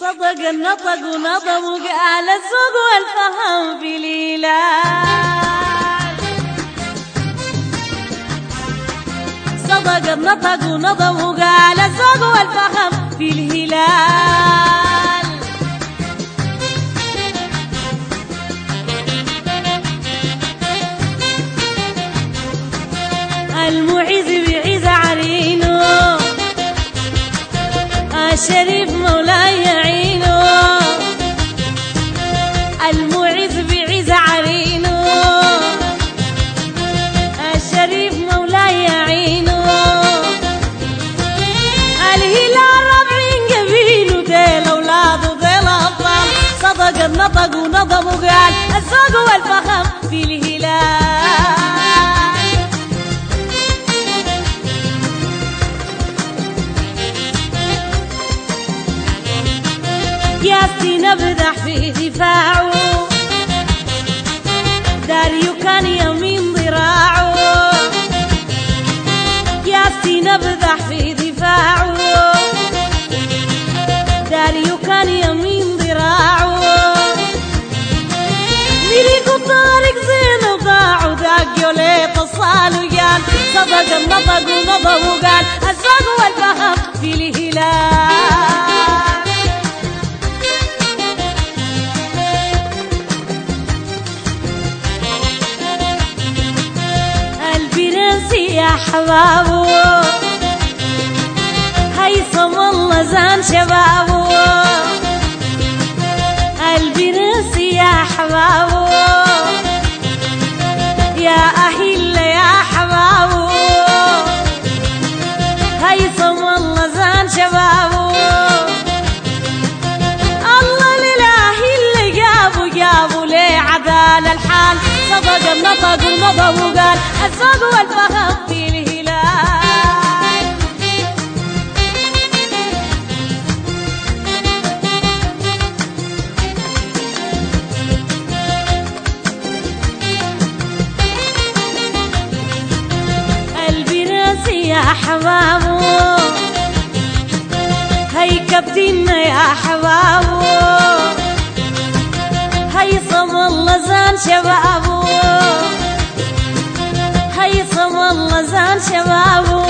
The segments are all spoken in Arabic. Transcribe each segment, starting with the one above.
صدق النطق ونظم وقال الذوق والفهم في الهلال. صدق النطق ونظم وقال الذوق والفهم في الهلال. المعز بعز عرينه، الشريف مولاي يعينه. المعز بعز عرينه، الشريف مولاي يعينه. الهلال ربعين قبيله ديل اولاده ديل ابطال. صدق النطق ونظم وقال الذوق والفخم في الهلال. ياسين ابدح في دفاعه، داريو كان يمين ذراعه. ياسين ابدح في دفاعه، داريو كان يمين ذراعه. مريقو طارق زين وضاعه، داقيو ليه تصالو يان. صدق النطق ونظم وقال الذوق والفهم في الهلال. يا حبابو هيثم الله زان شبابو. البرنس يا حبابو يا أهل يا حبابو. هيثم الله زان شبابو. الله لله اللي جابوا ليه عدال الحال. صدق النطق ونظم وقال الذوق والفهم في الهلال. البراس يا حبابو هي كابتننا يا حبابو. هيثم الله زان شبابو. هيثم الله زان شبابو.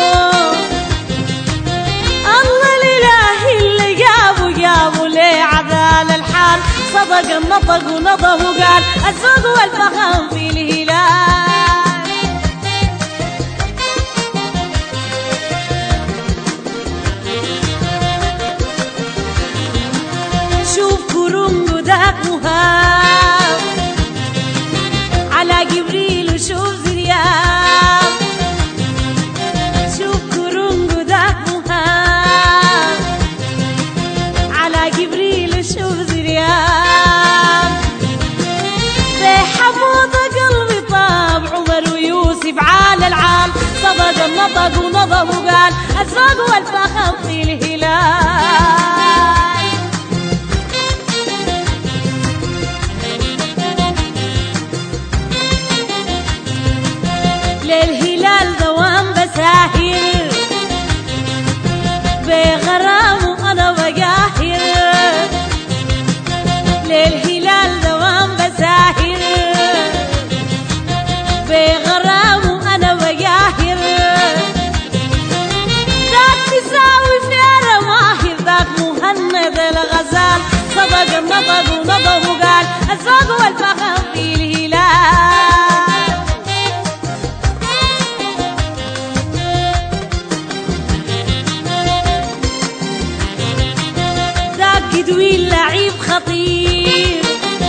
الله لله اللي جابوا ليه عدال الحال. صدق النطق ونظم وقال الذوق والفخم في الهلال. شوف كرنجو ذاك مهاب على جبريل وشوف زرياب. شوف كرنجو ذاك مهاب على جبريل وشوف زرياب. بحموضة قلبي طاب عمر ويوسف عال العال. صدق النطق ونظم وقال الذوق والفخم في الهلال. للهلال دوام بساهر بغرام وانا بقاهر. للهلال دوام بساهر بغرام وانا بقاهر. ذاك تساوي فينا ماهر، ذاك مهند الغزال. صدق النطق ونظم وقال الذوق والفخم في الهلال. قدوي اللعيب خطير،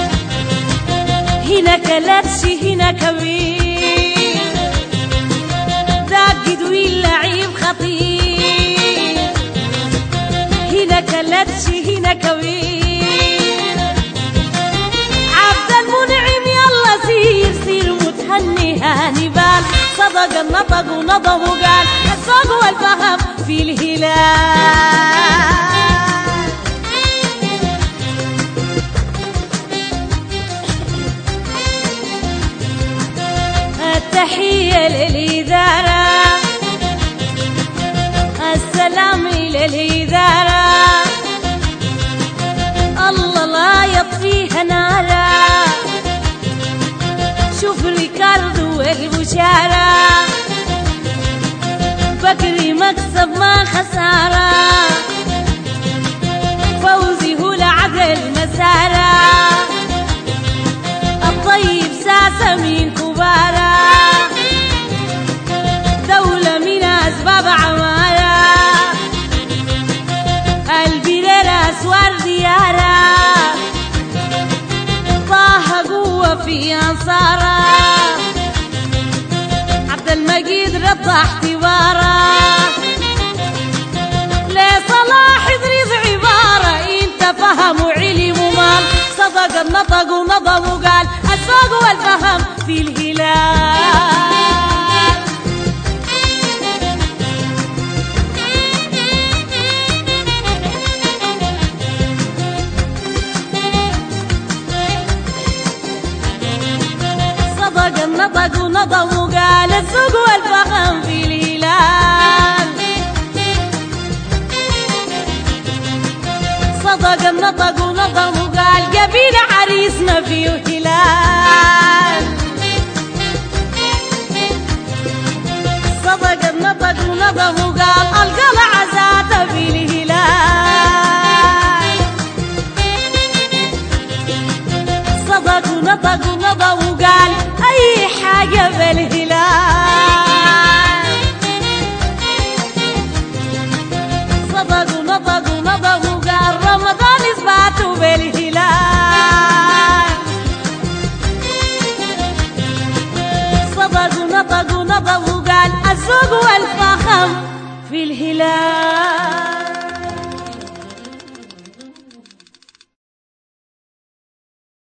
هنا كلبش هنا كبير. ذاك قدوي اللعيب خطير، هنا كلبش هنا كبير. عبد المنعم يلا سير متهني هاني بال. صدق النطق ونظم وقال الذوق والفهم في الهلال. تحية للإدارة، السلام للإدارة. والبشارة بكري مكسب ما خسارة فوزي هو العدل مسارة الطيب ساسة من كبارة دولة من أسباب عمارة البرير أسوار ديارة طه قوة في أنصارة عبد المجيد رضى احتواره لصلاح إدريس عبارة انت فهم وعلم ومال صدق النطق ونظم وقال الذوق والفهم في الهلال صدق النطق ونظم وقال الذوق والفهم في الهلال صدق النطق ونظم وقال قبيل عريسنا فيه هلال صدق النطق ونظم وقال القلعة ذات في الهلال صدق ونطق ونظم وقال أي حاجة بالهلال صدق ونطق ونظم وقال رمضان إثباته بالهلال صدق ونطق ونظم وقال الذوق والفخم في الهلال